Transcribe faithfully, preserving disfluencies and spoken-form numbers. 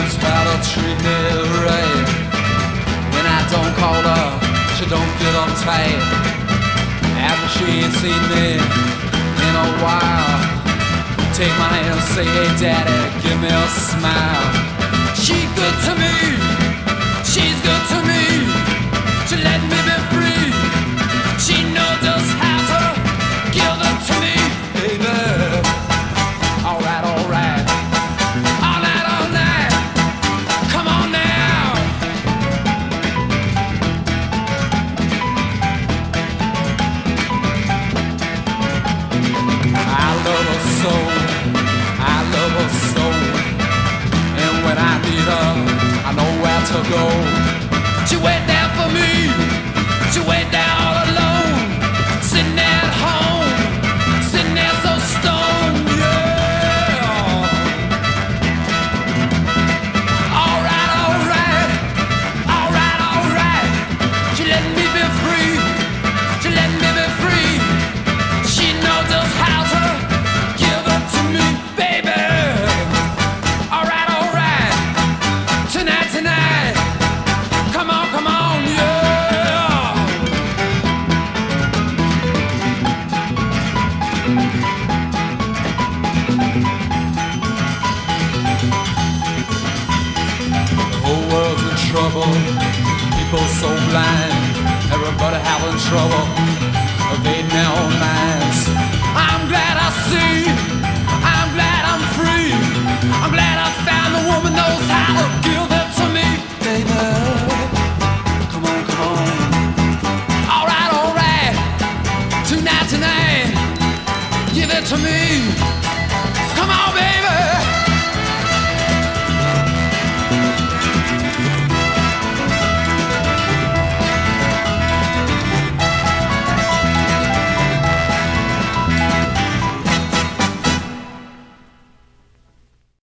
knows how to treat me right. When I don't call her, she don't get uptight. After she ain't seen me in a while, take my hand and say, hey daddy, give me a smile. She's good to me, she's good to me. She let me be free. She knows just how to give it to me, baby. Alright, alright, all night, all night. Come on now. I love her so, I love her so. And when I need her, I know where to go. She wait there for me, she wait there all alone, sitting there at home, sitting there so stoned, yeah. Alright, alright, alright, alright. She let me be free, she let me be free. She knows just how to give it to me, baby. Alright, alright, tonight, tonight. Come on, come on, yeah. The whole world's in trouble, people so blind. Everybody having trouble, evading their own minds. I'm glad I see, I'm glad I'm free. I'm glad I found a woman knows how to give it to me, baby. Come on, come on. Alright, alright. Tonight, tonight. Give it to me.